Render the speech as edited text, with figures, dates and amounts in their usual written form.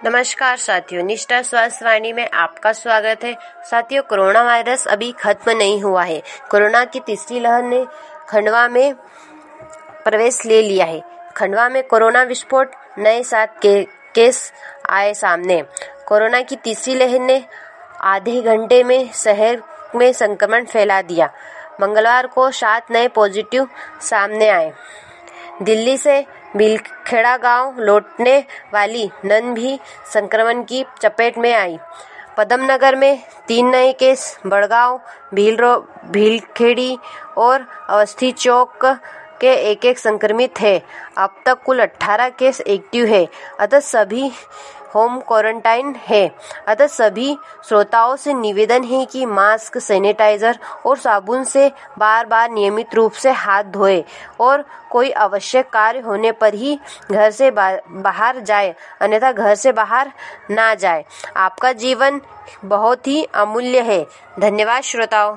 नमस्कार साथियों, निष्ठा स्वास्थ्य वाणी में आपका स्वागत है। साथियों, कोरोना वायरस अभी खत्म नहीं हुआ है। कोरोना की तीसरी लहर ने खंडवा में प्रवेश ले लिया है। खंडवा में कोरोना विस्फोट, नए 7 केस आए सामने। कोरोना की तीसरी लहर ने आधे घंटे में शहर में संक्रमण फैला दिया। मंगलवार को 7 नए पॉजिटिव सामने आए। दिल्ली से बिलखेड़ा गांव लौटने वाली नन भी संक्रमण की चपेट में आई। पदमनगर में 3 नए केस, बड़गांव, भीलखेड़ी और अवस्थी चौक के एक संक्रमित है। अब तक कुल 18 केस एक्टिव है। अतः सभी होम क्वारंटाइन है। अतः सभी श्रोताओं से निवेदन है कि मास्क, सैनिटाइजर और साबुन से बार बार नियमित रूप से हाथ धोएं और कोई आवश्यक कार्य होने पर ही घर से बाहर जाए, अन्यथा घर से बाहर ना जाए। आपका जीवन बहुत ही अमूल्य है। धन्यवाद श्रोताओं।